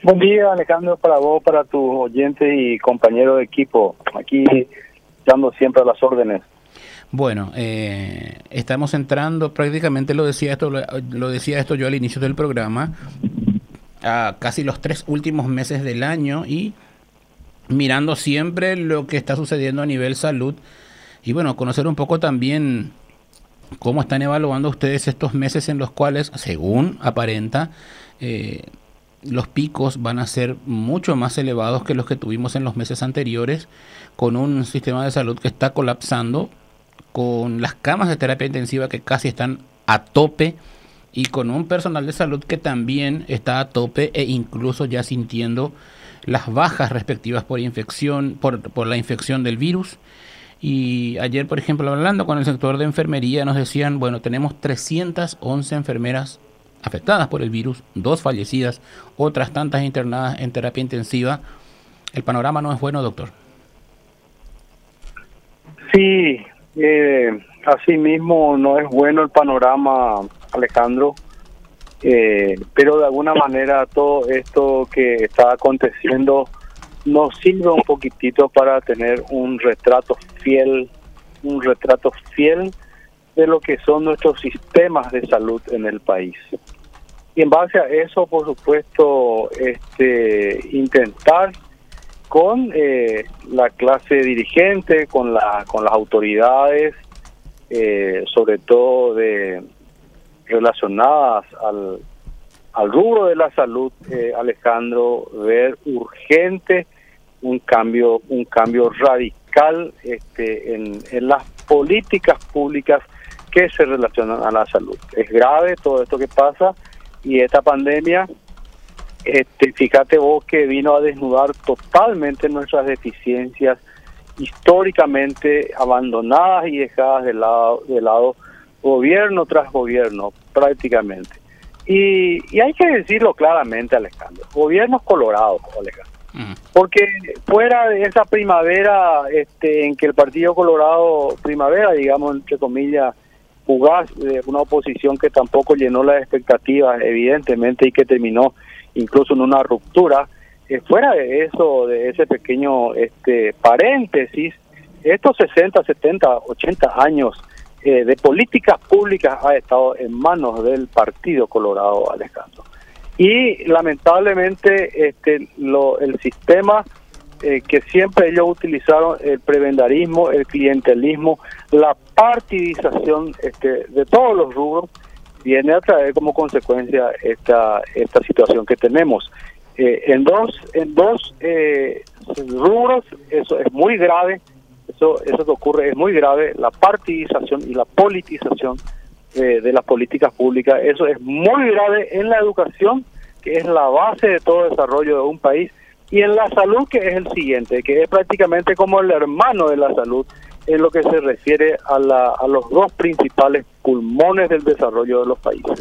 Buen día, Alejandro, para vos, para tus oyentes y compañeros de equipo. Aquí dando siempre a las órdenes. Bueno, estamos entrando, prácticamente lo decía esto yo al inicio del programa, a casi los 3 últimos meses del año y mirando siempre lo que está sucediendo a nivel salud y bueno, conocer un poco también cómo están evaluando ustedes estos meses en los cuales, según aparenta, los picos van a ser mucho más elevados que los que tuvimos en los meses anteriores, con un sistema de salud que está colapsando, con las camas de terapia intensiva que casi están a tope y con un personal de salud que también está a tope e incluso ya sintiendo las bajas respectivas por infección, por la infección del virus. Y ayer, por ejemplo, hablando con el sector de enfermería, nos decían, bueno, tenemos 311 enfermeras afectadas por el virus, 2 fallecidas, otras tantas internadas en terapia intensiva. El panorama no es bueno, doctor. Sí, así mismo no es bueno el panorama, Alejandro, pero de alguna manera todo esto que está aconteciendo nos sirve un poquitito para tener un retrato fiel de lo que son nuestros sistemas de salud en el país. Y en base a eso, por supuesto, intentar con la clase dirigente, con las autoridades, sobre todo relacionadas al rubro de la salud, Alejandro, ver urgente un cambio radical en las políticas públicas que se relacionan a la salud. Es grave todo esto que pasa y esta pandemia, fíjate vos que vino a desnudar totalmente nuestras deficiencias históricamente abandonadas y dejadas de lado gobierno tras gobierno prácticamente. Y hay que decirlo claramente, Alejandro, gobiernos colorados, Alejandro. Porque fuera de esa primavera en que el Partido Colorado, primavera, digamos, entre comillas, fugaz, de una oposición que tampoco llenó las expectativas, evidentemente, y que terminó incluso en una ruptura, fuera de eso, de ese pequeño paréntesis, estos 60, 70, 80 años de políticas públicas ha estado en manos del Partido Colorado, Alejandro. Y lamentablemente el sistema que siempre ellos utilizaron, el prebendarismo, el clientelismo, la partidización de todos los rubros, viene a traer como consecuencia esta situación que tenemos. En dos rubros, eso es muy grave, eso que ocurre es muy grave, la partidización y la politización de las políticas públicas. Eso es muy grave en la educación, que es la base de todo desarrollo de un país, y en la salud, que es el siguiente, que es prácticamente como el hermano de la salud en lo que se refiere a los dos principales pulmones del desarrollo de los países.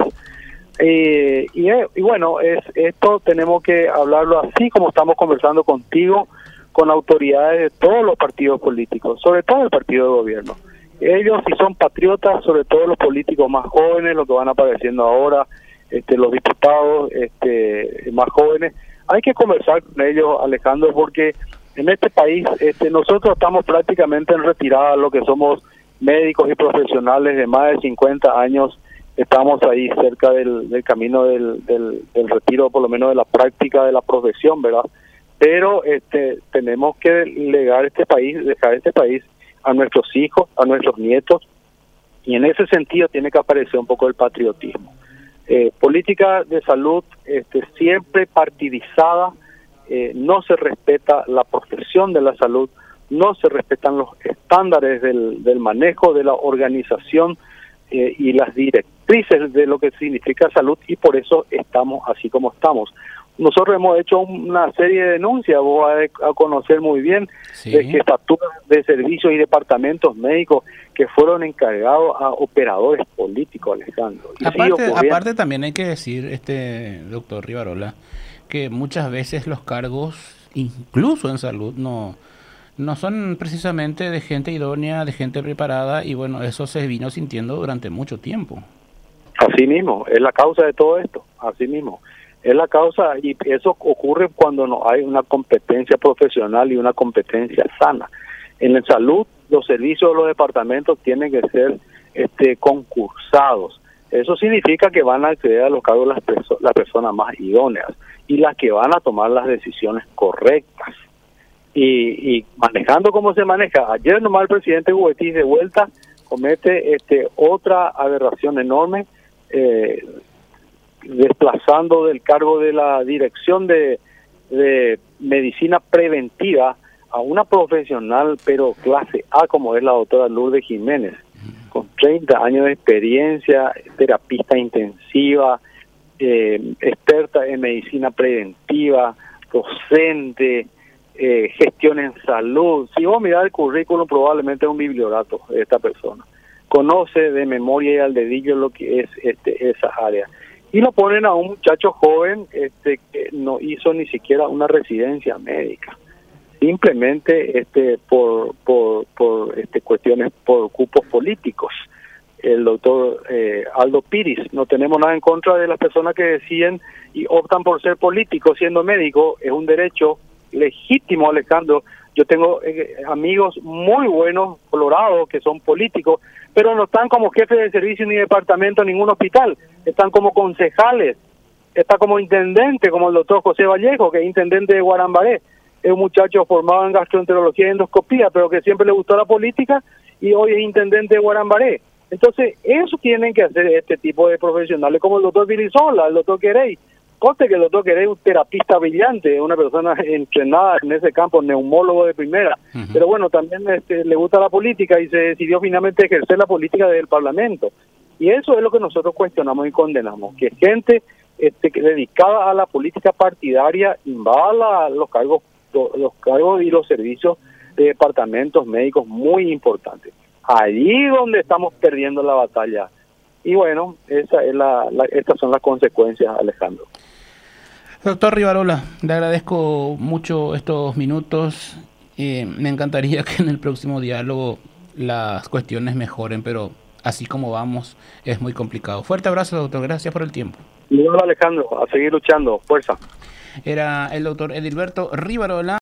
Y bueno, esto tenemos que hablarlo así como estamos conversando contigo, con autoridades de todos los partidos políticos, sobre todo el partido de gobierno. Ellos, si son patriotas, sobre todo los políticos más jóvenes, los que van apareciendo ahora, los diputados más jóvenes, hay que conversar con ellos, Alejandro, porque en este país nosotros estamos prácticamente en retirada, lo que somos médicos y profesionales de más de 50 años, estamos ahí cerca del camino del retiro, por lo menos de la práctica de la profesión, ¿verdad? Pero tenemos que dejar este país a nuestros hijos, a nuestros nietos, y en ese sentido tiene que aparecer un poco el patriotismo. Política de salud siempre partidizada, no se respeta la profesión de la salud, no se respetan los estándares del manejo de la organización y las directrices de lo que significa salud, y por eso estamos así como estamos. Nosotros hemos hecho una serie de denuncias, vos a conocer muy bien, sí, de jefaturas de servicios y departamentos médicos que fueron encargados a operadores políticos, Alejandro. Aparte también hay que decir, doctor Rivarola, que muchas veces los cargos, incluso en salud, no son precisamente de gente idónea, de gente preparada, y bueno, eso se vino sintiendo durante mucho tiempo. Así mismo, es la causa de todo esto, así mismo. Es la causa, y eso ocurre cuando no hay una competencia profesional y una competencia sana. En la salud, los servicios de los departamentos tienen que ser concursados. Eso significa que van a acceder a los cargos las personas más idóneas y las que van a tomar las decisiones correctas. Y manejando como se maneja. Ayer nomás el presidente Huetis de vuelta comete otra aberración enorme, desplazando del cargo de la dirección de medicina preventiva a una profesional, pero clase A, como es la doctora Lourdes Jiménez, con 30 años de experiencia, terapista intensiva, experta en medicina preventiva, docente, gestión en salud. Si vos mirás el currículum, probablemente es un bibliorato de esta persona. Conoce de memoria y al dedillo lo que es esa área. Y lo ponen a un muchacho joven que no hizo ni siquiera una residencia médica. Simplemente por cuestiones, por cupos políticos. El doctor Aldo Piris, no tenemos nada en contra de las personas que deciden y optan por ser políticos siendo médico, es un derecho legítimo, Alejandro. Yo tengo amigos muy buenos, colorados, que son políticos, pero no están como jefes de servicio ni departamento en ningún hospital, están como concejales, está como intendente, como el doctor José Vallejo, que es intendente de Guarambaré, es un muchacho formado en gastroenterología y endoscopía, pero que siempre le gustó la política y hoy es intendente de Guarambaré. Entonces, eso tienen que hacer este tipo de profesionales, como el doctor Virizola, el doctor Querey. Conste que el doctor Querey es un terapista brillante, una persona entrenada en ese campo, neumólogo de primera. Pero bueno, también le gusta la política y se decidió finalmente ejercer la política del Parlamento. Y eso es lo que nosotros cuestionamos y condenamos, que gente dedicada a la política partidaria invada los cargos y los servicios de departamentos médicos muy importantes. Allí donde estamos perdiendo la batalla. Y bueno, estas son las consecuencias, Alejandro. Doctor Rivarola, le agradezco mucho estos minutos. Me encantaría que en el próximo diálogo las cuestiones mejoren, pero así como vamos es muy complicado. Fuerte abrazo, doctor. Gracias por el tiempo. Y bueno, Alejandro, a seguir luchando. Fuerza. Era el doctor Edilberto Rivarola.